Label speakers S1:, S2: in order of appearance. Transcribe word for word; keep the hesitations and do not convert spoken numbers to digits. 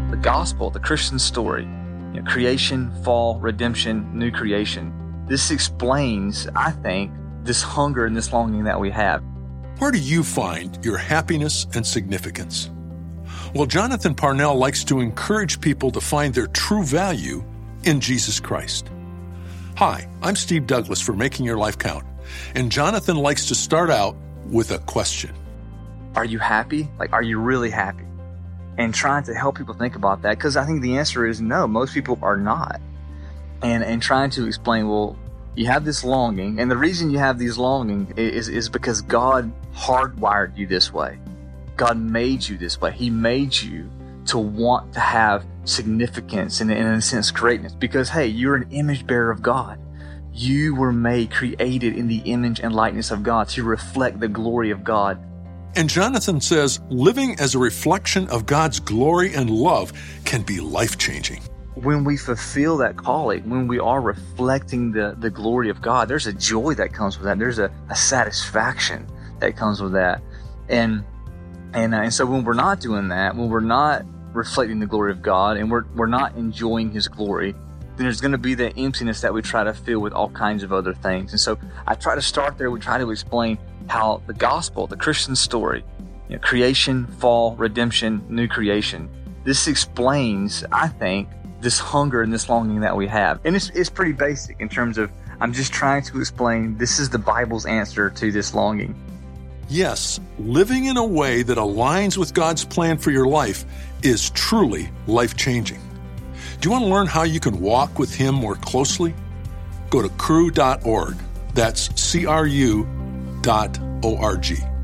S1: the gospel, the Christian story, you know, creation, fall, redemption, new creation. This explains, I think, this hunger and this longing that we have.
S2: Where do you find your happiness and significance? Well, Jonathan Parnell likes to encourage people to find their true value in Jesus Christ. Hi, I'm Steve Douglas for Making Your Life Count, and Jonathan likes to start out with a question.
S1: Are you happy? Like, are you really happy? And trying to help people think about that, because I think the answer is no, most people are not. And and trying to explain, well, you have this longing, and the reason you have these longing is, is because God hardwired you this way. God made you this way. He made you to want to have significance and, in a sense, greatness. Because, hey, you're an image bearer of God. You were made, created in the image and likeness of God to reflect the glory of God.
S2: And Jonathan says living as a reflection of God's glory and love can be life-changing.
S1: When we fulfill that calling, when we are reflecting the, the glory of God, there's a joy that comes with that. There's a, a satisfaction that comes with that. And and uh, and so when we're not doing that, when we're not reflecting the glory of God and we're we're not enjoying His glory, then there's going to be that emptiness that we try to fill with all kinds of other things. And so I try to start there. We try to explain how the gospel, the Christian story, you know, creation, fall, redemption, new creation, this explains, I think, this hunger and this longing that we have. And it's, it's pretty basic in terms of, I'm just trying to explain this is the Bible's answer to this longing.
S2: Yes, living in a way that aligns with God's plan for your life is truly life-changing. Do you want to learn how you can walk with Him more closely? Go to cru dot org. That's C R U dot O R G.